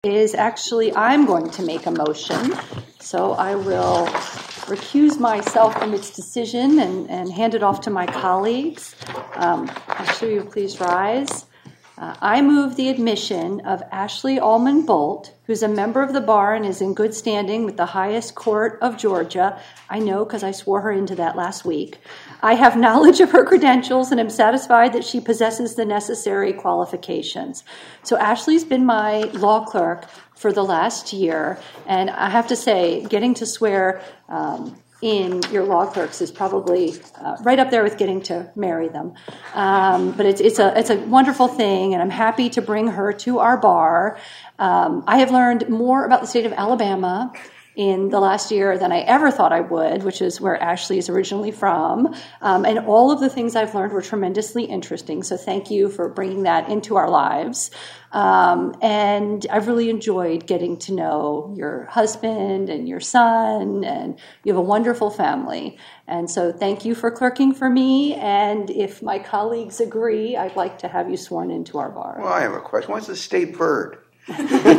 is actually I'm going to make a motion, so I will recuse myself from its decision and hand it off to my colleagues. Ashley, will you please rise? I move the admission of Ashley Allman Bolt, who's a member of the bar and is in good standing with the highest court of Georgia. I know because I swore her into that last week. I have knowledge of her credentials and am satisfied that she possesses the necessary qualifications. So Ashley's been my law clerk for the last year, and I have to say, getting to swear in your law clerks is probably right up there with getting to marry them. But it's a wonderful thing, and I'm happy to bring her to our bar. I have learned more about the state of Alabama in the last year than I ever thought I would, which is where Ashley is originally from. And all of the things I've learned were tremendously interesting. So thank you for bringing that into our lives. And I've really enjoyed getting to know your husband and your son, and you have a wonderful family. And so thank you for clerking for me. And if my colleagues agree, I'd like to have you sworn into our bar. Well, I have a question. What's the state bird? It's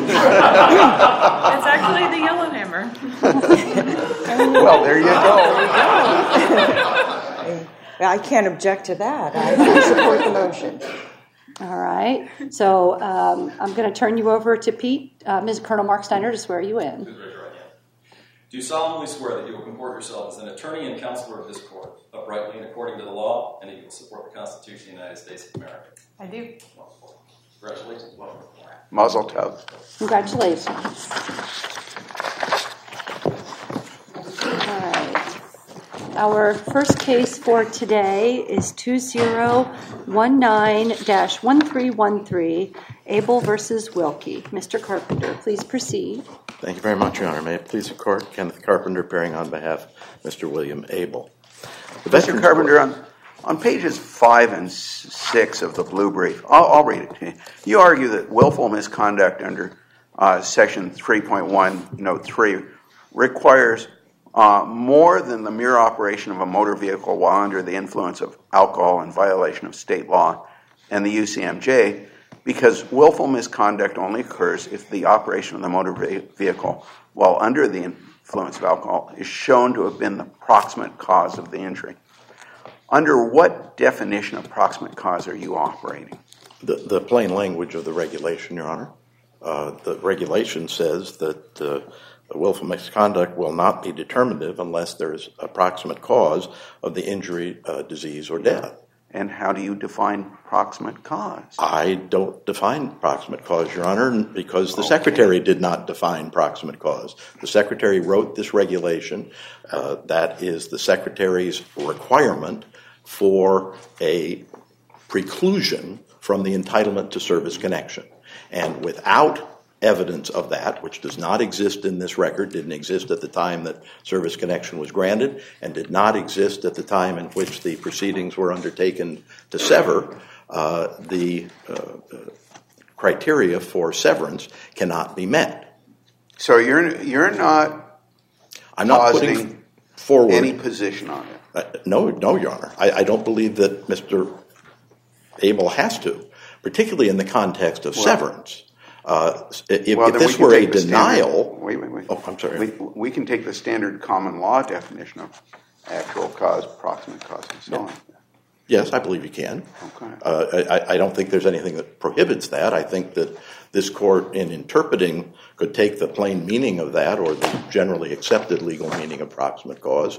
actually the yellowhammer. Well, there you go. I can't object to that. I support the motion. All right. So I'm going to turn you over to Pete, Ms. Colonel Mark Steiner, to swear you in. Do you solemnly swear that you will comport yourself as an attorney and counselor of this court, uprightly and according to the law, and that you will support the Constitution of the United States of America? I do. Congratulations. Welcome. Mazel tov. Congratulations. All right. Our first case for today is 2019-1313, Abel versus Wilkie. Mr. Carpenter, please proceed. Thank you very much, Your Honor. May it please the Court, Kenneth Carpenter appearing on behalf of Mr. William Abel. Mr. Carpenter, on pages 5 and 6 of the blue brief, I'll read it to you. You argue that willful misconduct under Section 3.1, Note 3, requires more than the mere operation of a motor vehicle while under the influence of alcohol in violation of state law and the UCMJ, because willful misconduct only occurs if the operation of the motor vehicle while under the influence of alcohol is shown to have been the proximate cause of the injury. Under what definition of proximate cause are you operating? The plain language of the regulation, Your Honor. The regulation says that willful misconduct will not be determinative unless there is a proximate cause of the injury, disease, or death. And how do you define proximate cause? I don't define proximate cause, Your Honor, because the Secretary did not define proximate cause. The Secretary wrote this regulation. That is the Secretary's requirement for a preclusion from the entitlement to service connection. And without evidence of that, which does not exist in this record, didn't exist at the time that service connection was granted, and did not exist at the time in which the proceedings were undertaken to sever, the criteria for severance cannot be met. So you're not I'm not putting forward any position on it? No, Your Honor. I don't believe that Mr. Abel has to, particularly in the context of severance. If this were a denial... Wait. Oh, I'm sorry. We can take the standard common law definition of actual cause, proximate cause, and so on. Yes, I believe you can. Okay. I don't think there's anything that prohibits that. I think that this court, in interpreting, could take the plain meaning of that or the generally accepted legal meaning of proximate cause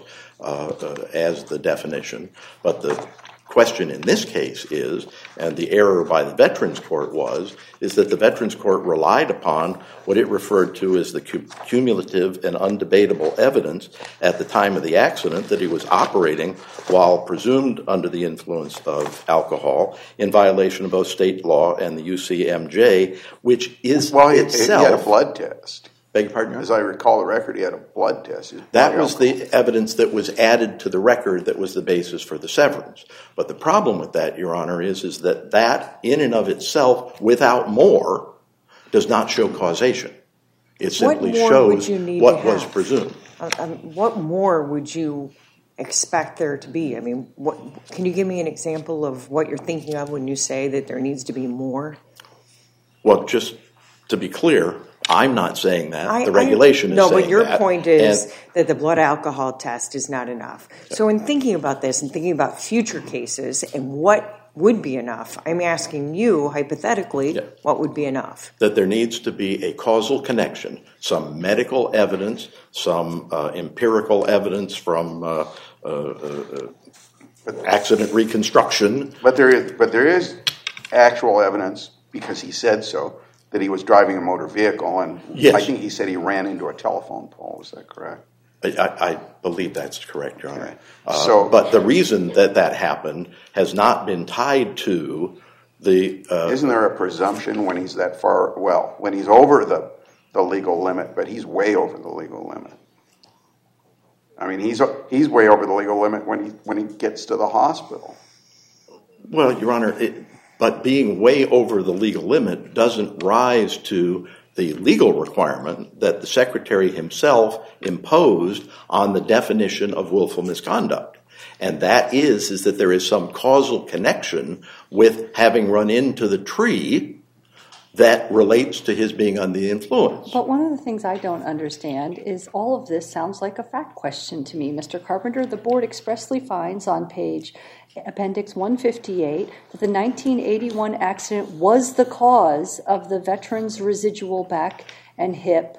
as the definition. But the question in this case is, and the error by the Veterans Court is that the Veterans Court relied upon what it referred to as the cumulative and undebatable evidence at the time of the accident that he was operating while presumed under the influence of alcohol in violation of both state law and the UCMJ, which is itself... He had a blood test. Beg your pardon? As I recall the record, he had a blood test. That was the evidence that was added to the record that was the basis for the severance. But the problem with that, Your Honor, is that in and of itself, without more, does not show causation. It simply shows what was presumed. What more would you expect there to be? I mean, can you give me an example of what you're thinking of when you say that there needs to be more? Well, just to be clear, I'm not saying that. The regulation is saying that. No, but your point is that the blood alcohol test is not enough. So in thinking about this and thinking about future cases and what would be enough, I'm asking you, hypothetically, what would be enough? That there needs to be a causal connection, some medical evidence, some empirical evidence from accident reconstruction. But there is actual evidence, because he said so, that he was driving a motor vehicle, and I think he said he ran into a telephone pole. Is that correct? I believe that's correct, Your Honor. Okay. But the reason that happened has not been tied to the... Isn't there a presumption when he's that far, well, when he's over the legal limit, but he's way over the legal limit? I mean, he's way over the legal limit when he gets to the hospital. Well, Your Honor, but being way over the legal limit doesn't rise to the legal requirement that the Secretary himself imposed on the definition of willful misconduct. And that is that there is some causal connection with having run into the tree that relates to his being under the influence. But one of the things I don't understand is all of this sounds like a fact question to me. Mr. Carpenter, the board expressly finds on page Appendix 158 that the 1981 accident was the cause of the veteran's residual back and hip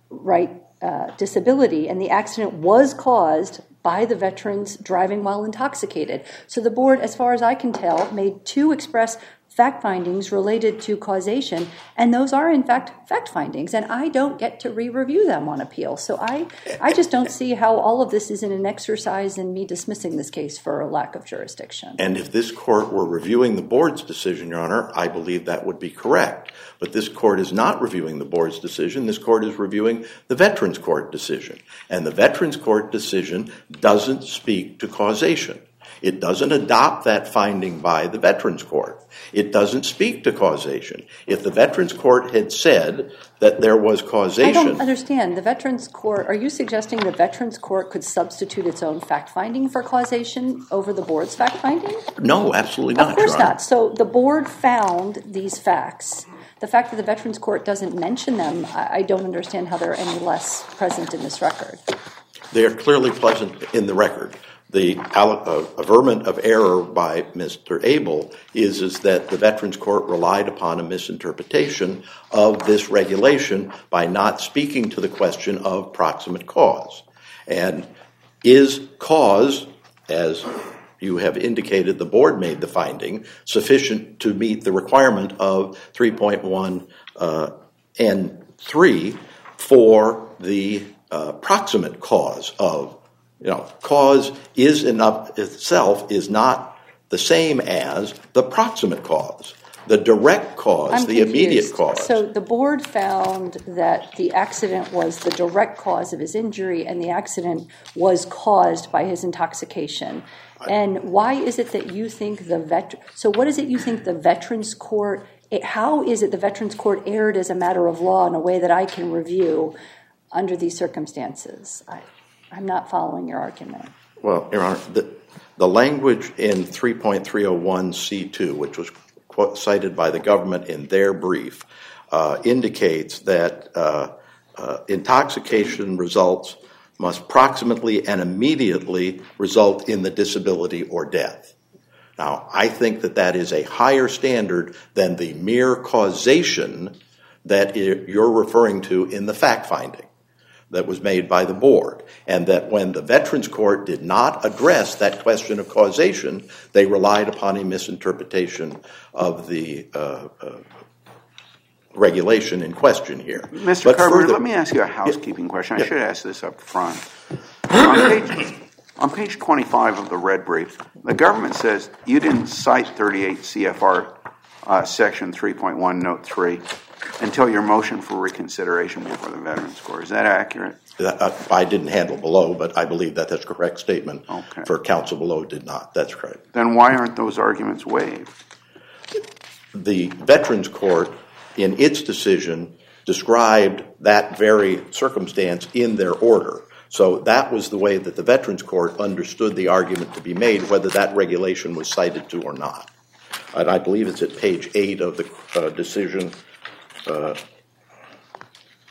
disability, and the accident was caused by the veteran's driving while intoxicated. So the board, as far as I can tell, made two express fact findings related to causation, and those are in fact fact findings, and I don't get to re-review them on appeal. So I just don't see how all of this isn't an exercise in me dismissing this case for a lack of jurisdiction. And if this court were reviewing the board's decision, Your Honor, I believe that would be correct. But this court is not reviewing the board's decision. This court is reviewing the Veterans Court decision. And the Veterans Court decision doesn't speak to causation. It doesn't adopt that finding by the Veterans Court. It doesn't speak to causation. If the Veterans Court had said that there was causation... I don't understand. The Veterans Court, are you suggesting the Veterans Court could substitute its own fact-finding for causation over the board's fact-finding? No, absolutely not, Of course Your Honor. not. So the board found these facts. The fact that the Veterans Court doesn't mention them, I don't understand how they're any less present in this record. They are clearly present in the record. The averment of error by Mr. Abel is that the Veterans Court relied upon a misinterpretation of this regulation by not speaking to the question of proximate cause. And is cause, as you have indicated, the board made the finding, sufficient to meet the requirement of 3.1 and 3 for the proximate cause of, cause is in of itself is not the same as the proximate cause, the direct cause, the immediate cause. So the board found that the accident was the direct cause of his injury and the accident was caused by his intoxication. And why is it that you think so what is it you think the Veterans Court, how is it the Veterans Court erred as a matter of law in a way that I can review under these circumstances? I'm not following your argument. Well, Your Honor, the language in 3.301C2, which was cited by the government in their brief, indicates that intoxication results must proximately and immediately result in the disability or death. Now, I think that is a higher standard than the mere causation that you're referring to in the fact-finding that was made by the board, and that when the Veterans Court did not address that question of causation, they relied upon a misinterpretation of the regulation in question here. Mr. Carpenter, let me ask you a housekeeping question. I should ask this up front. On page 25 of the red brief, the government says you didn't cite 38 CFR section 3.1 note 3 until your motion for reconsideration before the Veterans Court. Is that accurate? I didn't handle below, but I believe that's a correct statement. Okay. For counsel below did not. That's correct. Then why aren't those arguments waived? The Veterans Court, in its decision, described that very circumstance in their order. So that was the way that the Veterans Court understood the argument to be made, whether that regulation was cited to or not. And I believe it's at page 8 of the decision.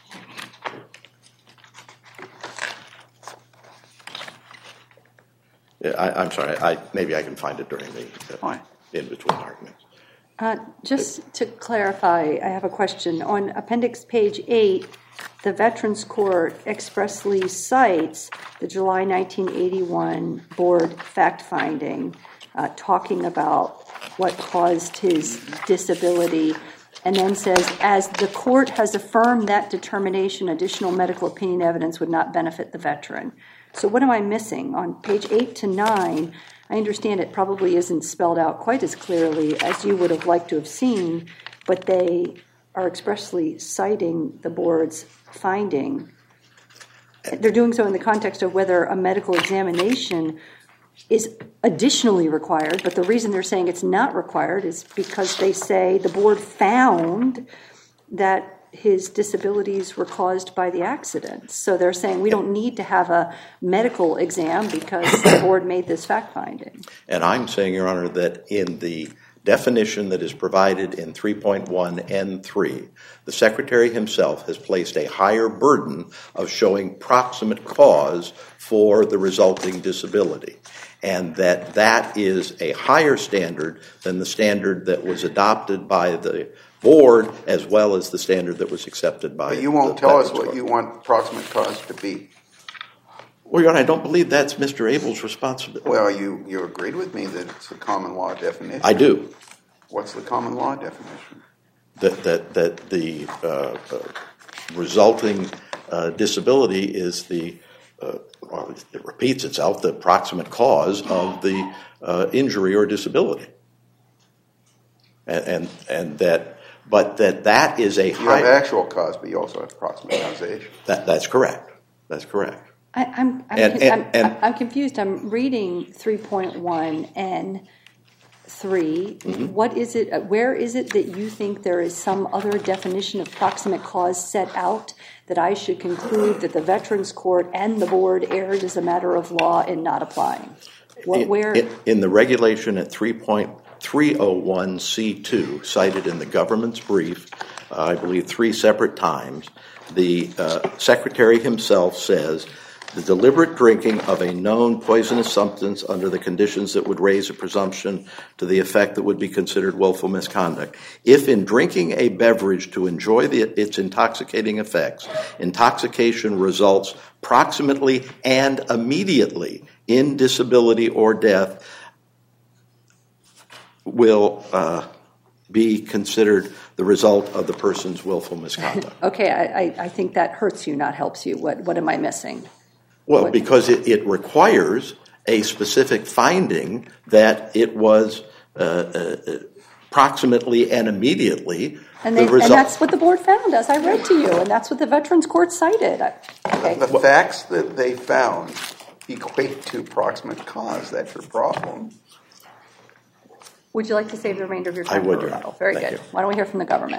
I'm sorry. Maybe I can find it during the in-between arguments. Just to clarify, I have a question. On appendix page 8, the Veterans Court expressly cites the July 1981 board fact-finding, talking about what caused his disability, and then says, as the court has affirmed that determination, additional medical opinion evidence would not benefit the veteran. So what am I missing? On page 8 to 9, I understand it probably isn't spelled out quite as clearly as you would have liked to have seen, but they are expressly citing the board's finding. They're doing so in the context of whether a medical examination is additionally required, but the reason they're saying it's not required is because they say the board found that his disabilities were caused by the accident. So they're saying we don't need to have a medical exam because the board made this fact-finding. And I'm saying, Your Honor, that in the definition that is provided in 3.1N3, the Secretary himself has placed a higher burden of showing proximate cause for the resulting disability, and that is a higher standard than the standard that was adopted by the board as well as the standard that was accepted by the But you won't tell us what you want proximate cause to be. Well, Your Honor, I don't believe that's Mr. Abel's responsibility. Well, you agreed with me that it's a common law definition. I do. What's the common law definition? That the resulting disability is the, well, it repeats itself, the proximate cause of the injury or disability. And that, but that is a high... You have actual cause, but you also have proximate causation. That's correct. That's correct. I'm confused. I'm reading 3.1N3. Mm-hmm. What is it? Where is it that you think there is some other definition of proximate cause set out that I should conclude that the Veterans Court and the board erred as a matter of law in not applying? In the regulation at 3.301C2, cited in the government's brief, I believe 3 separate times, the Secretary himself says, the deliberate drinking of a known poisonous substance under the conditions that would raise a presumption to the effect that would be considered willful misconduct. If in drinking a beverage to enjoy its intoxicating effects, intoxication results proximately and immediately in disability or death, will be considered the result of the person's willful misconduct. Okay, I think that hurts you, not helps you. What am I missing? Well, because it requires a specific finding that it was proximately and immediately the result. And that's what the board found, as I read to you, and that's what the Veterans Court cited. Okay. The facts that they found equate to proximate cause. That's your problem. Would you like to save the remainder of your time? I would, for rebuttal? Very Thank good. you. Why don't we hear from the government?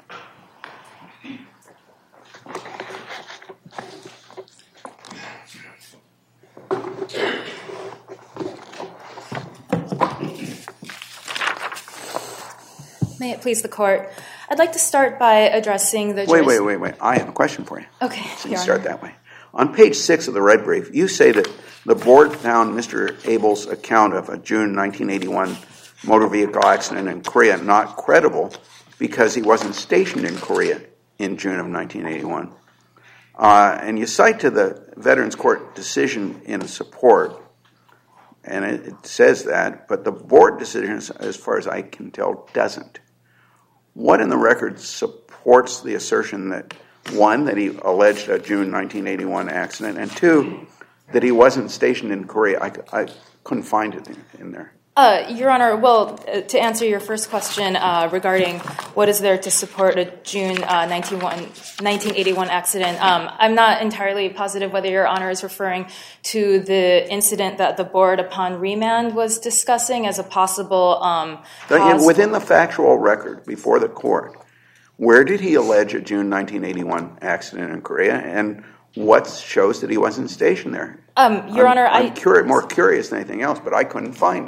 May it please the court. I'd like to start by addressing the... Wait. I have a question for you. Okay. So you start that way. On page 6 of the red brief, you say that the board found Mr. Abel's account of a June 1981 motor vehicle accident in Korea not credible because he wasn't stationed in Korea in June of 1981. And you cite to the Veterans Court decision in support, and it says that, but the board decision, as far as I can tell, doesn't. What in the record supports the assertion that, 1, that he alleged a June 1981 accident, and 2, that he wasn't stationed in Korea? I couldn't find it in there. Your Honor, well, to answer your first question regarding what is there to support a June 1981 accident, I'm not entirely positive whether Your Honor is referring to the incident that the board upon remand was discussing as a possible cause. Within the factual record before the court, where did he allege a June 1981 accident in Korea, and what shows that he wasn't stationed there? Your Honor, I'm more curious than anything else, but I couldn't find it.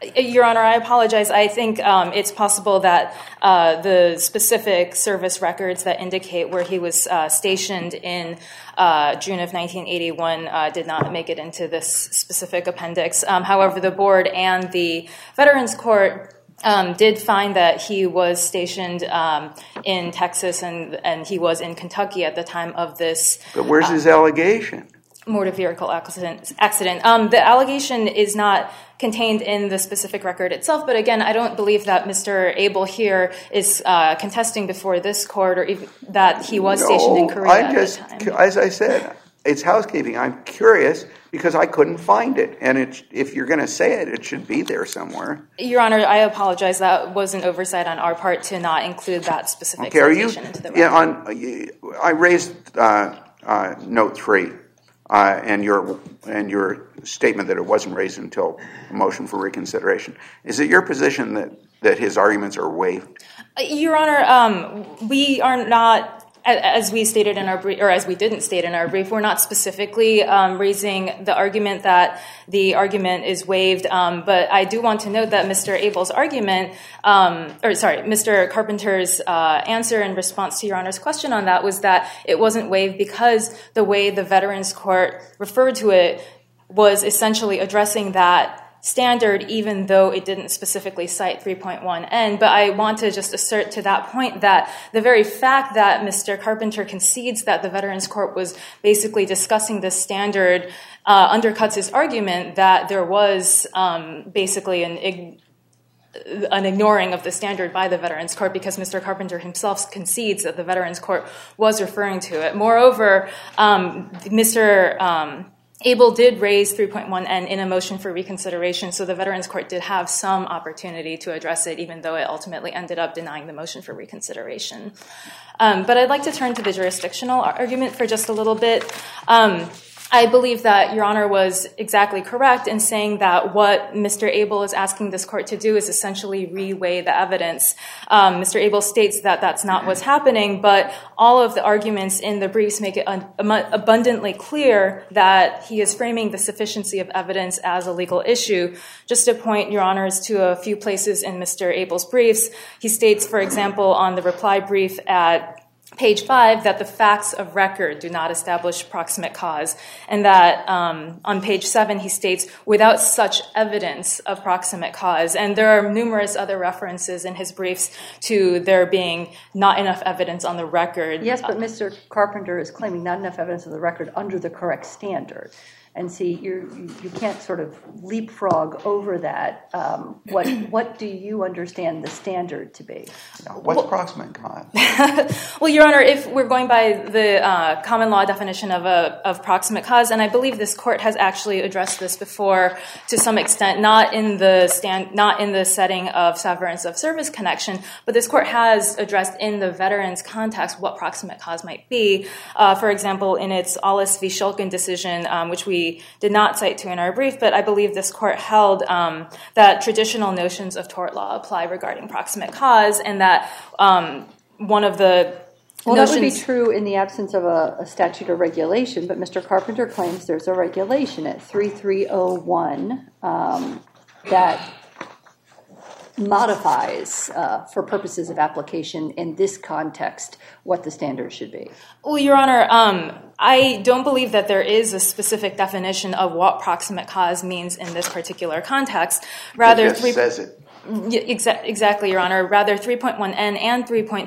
Your Honor, I apologize. I think it's possible that the specific service records that indicate where he was stationed in June of 1981 did not make it into this specific appendix. However, the board and the Veterans Court did find that he was stationed in Texas and he was in Kentucky at the time of this. But where's his allegation? Motor vehicle accident. The allegation is not contained in the specific record itself, but again, I don't believe that Mr. Abel here is contesting before this court or even that he was stationed in Korea at the time. As I said, it's housekeeping. I'm curious because I couldn't find it, and if you're going to say it, it should be there somewhere. Your Honor, I apologize. That was an oversight on our part to not include that specific citation into the record. Yeah, I raised note 3. And your statement that it wasn't raised until a motion for reconsideration. Is it your position that his arguments are waived? Your Honor, we are not, as we stated in our brief, or as we didn't state in our brief, we're not specifically raising the argument that the argument is waived. But I do want to note that Mr. Abel's argument, Mr. Carpenter's answer in response to Your Honor's question on that was that it wasn't waived because the way the Veterans Court referred to it was essentially addressing that standard, even though it didn't specifically cite 3.1N. But I want to just assert to that point that the very fact that Mr. Carpenter concedes that the Veterans Court was basically discussing this standard undercuts his argument that there was basically an ignoring of the standard by the Veterans Court because Mr. Carpenter himself concedes that the Veterans Court was referring to it. Moreover, Mr. Abel did raise 3.1N in a motion for reconsideration, so the Veterans Court did have some opportunity to address it, even though it ultimately ended up denying the motion for reconsideration. But I'd like to turn to the jurisdictional argument for just a little bit. I believe that Your Honor was exactly correct in saying that what Mr. Abel is asking this court to do is essentially reweigh the evidence. Mr. Abel states that that's not what's happening, but all of the arguments in the briefs make it abundantly clear that he is framing the sufficiency of evidence as a legal issue. Just to point Your Honors to a few places in Mr. Abel's briefs, he states, for example, on the reply brief at page 5 that the facts of record do not establish proximate cause, and that on page 7 he states, without such evidence of proximate cause. And there are numerous other references in his briefs to there being not enough evidence on the record. Yes, but Mr. Carpenter is claiming not enough evidence of the record under the correct standard. And see, you can't sort of leapfrog over that. What do you understand the standard to be? What's proximate cause? Well, Your Honor, if we're going by the common law definition of proximate cause, and I believe this court has actually addressed this before to some extent, not in the setting of severance of service connection, but this court has addressed in the veterans context what proximate cause might be. For example, in its Ollis v. Shulkin decision, which we did not cite to in our brief, but I believe this court held that traditional notions of tort law apply regarding proximate cause, and that one of the that would be true in the absence of a statute or regulation, but Mr. Carpenter claims there's a regulation at 3301 that modifies, for purposes of application in this context, what the standard should be. Well, Your Honor, I don't believe that there is a specific definition of what proximate cause means in this particular context. Rather, it just says it. Exactly, Your Honor. Rather, 3.1N and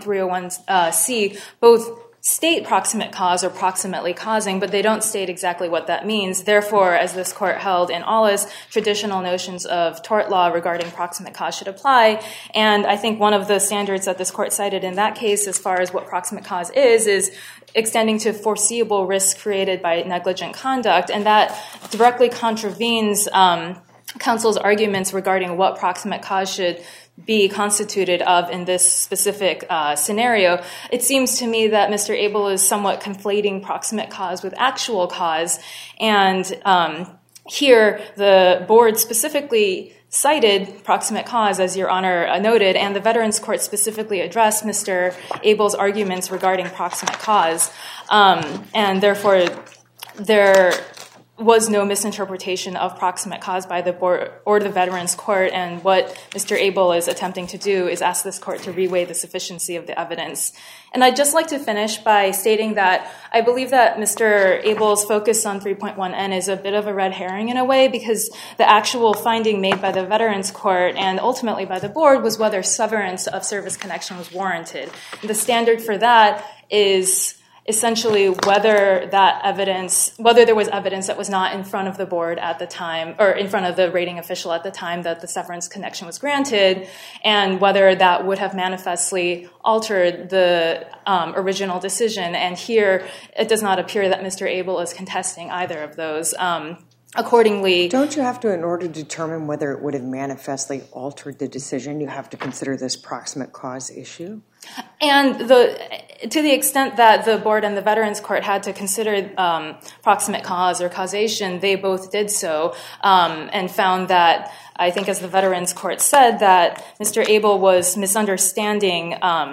3.301C both state proximate cause or proximately causing, but they don't state exactly what that means. Therefore, as this court held in Ollis, traditional notions of tort law regarding proximate cause should apply. And I think one of the standards that this court cited in that case as far as what proximate cause is extending to foreseeable risk created by negligent conduct. And that directly contravenes counsel's arguments regarding what proximate cause should be constituted of in this specific scenario. It seems to me that Mr. Abel is somewhat conflating proximate cause with actual cause. And here, the board specifically cited proximate cause, as Your Honor noted, and the Veterans Court specifically addressed Mr. Abel's arguments regarding proximate cause. And therefore, was no misinterpretation of proximate cause by the board or the Veterans Court, and what Mr. Abel is attempting to do is ask this court to reweigh the sufficiency of the evidence. And I'd just like to finish by stating that I believe that Mr. Abel's focus on 3.1N is a bit of a red herring in a way, because the actual finding made by the Veterans Court and ultimately by the board was whether severance of service connection was warranted. And the standard for that is essentially whether there was evidence that was not in front of the board at the time, or in front of the rating official at the time that the severance connection was granted, and whether that would have manifestly altered the original decision. And here, it does not appear that Mr. Abel is contesting either of those. Accordingly, don't you have to, in order to determine whether it would have manifestly altered the decision, you have to consider this proximate cause issue? And to the extent that the board and the Veterans Court had to consider proximate cause or causation, they both did so, and found that, I think as the Veterans Court said, that Mr. Abel was misunderstanding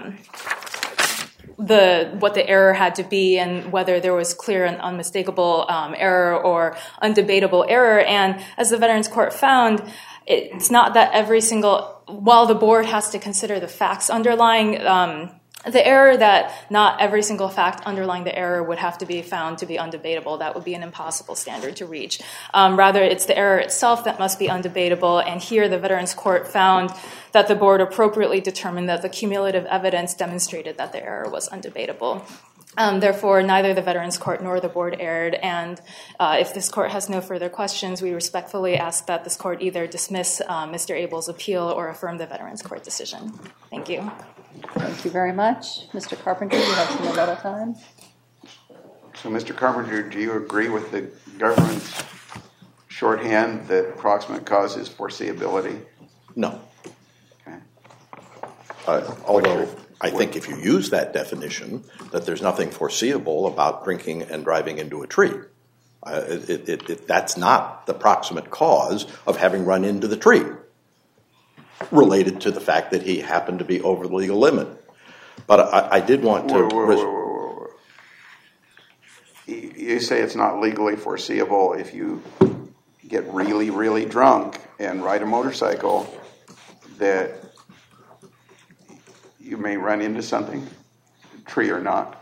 what the error had to be, and whether there was clear and unmistakable error or undebatable error. And as the Veterans Court found, it's not that while the board has to consider the facts underlying the error, that not every single fact underlying the error would have to be found to be undebatable. That would be an impossible standard to reach. Rather, it's the error itself that must be undebatable, and here the Veterans Court found that the board appropriately determined that the cumulative evidence demonstrated that the error was undebatable. Therefore, neither the Veterans Court nor the board erred, and if this court has no further questions, we respectfully ask that this court either dismiss Mr. Abel's appeal or affirm the Veterans Court decision. Thank you. Thank you very much. Mr. Carpenter, you have some rebuttal time. So, Mr. Carpenter, do you agree with the government's shorthand that proximate cause is foreseeability? No. Okay. Although I think if you use that definition, that there's nothing foreseeable about drinking and driving into a tree. That's not the proximate cause of having run into the tree, related to the fact that he happened to be over the legal limit. But I did want to... Whoa. You say it's not legally foreseeable if you get really, really drunk and ride a motorcycle that you may run into something, tree or not.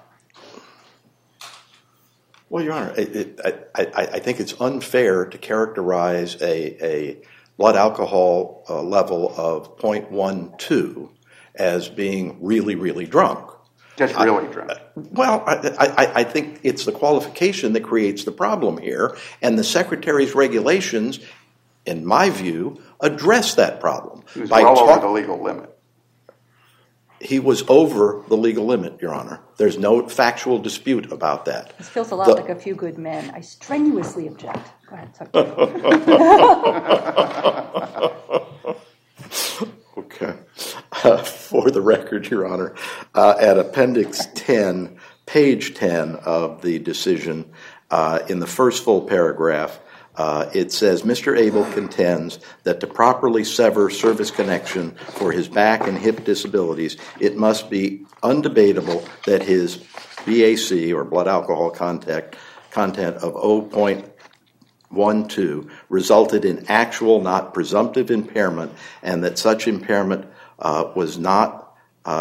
Well, Your Honor, I think it's unfair to characterize a blood alcohol level of 0.12 as being really, really drunk. Just really drunk. Well, I think it's the qualification that creates the problem here, and the Secretary's regulations, in my view, address that problem. He was well over the legal limit. He was over the legal limit, Your Honor. There's no factual dispute about that. This feels a lot like A Few Good Men. I strenuously object. Go ahead. Okay. For the record, Your Honor, at Appendix 10, page 10 of the decision, in the first full paragraph, it says, Mr. Abel contends that to properly sever service connection for his back and hip disabilities, it must be undebatable that his BAC, or blood alcohol content of 0.12 resulted in actual, not presumptive impairment, and that such impairment was not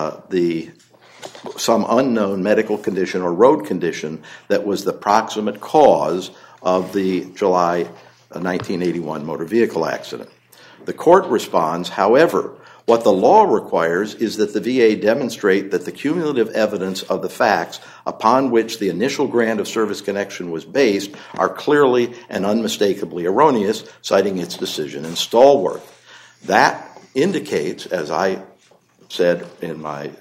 some unknown medical condition or road condition that was the proximate cause of the July 1981 motor vehicle accident. The court responds, however, what the law requires is that the VA demonstrate that the cumulative evidence of the facts upon which the initial grant of service connection was based are clearly and unmistakably erroneous, citing its decision in Stallworth. That indicates, as I said in my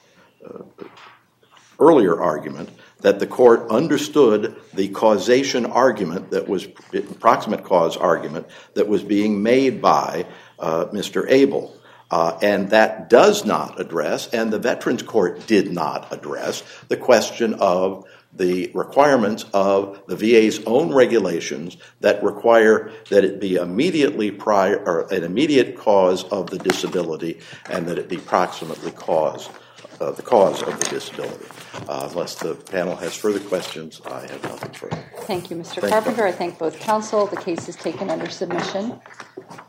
earlier argument, that the court understood the causation argument that was, proximate cause argument, that was being made by Mr. Abel. And that does not address, and the Veterans Court did not address, the question of the requirements of the VA's own regulations that require that it be immediately prior, or an immediate cause of the disability, and that it be proximately caused the cause of the disability. Unless the panel has further questions, I have nothing further. Thank you, Mr. Carpenter. I thank both counsel. The case is taken under submission.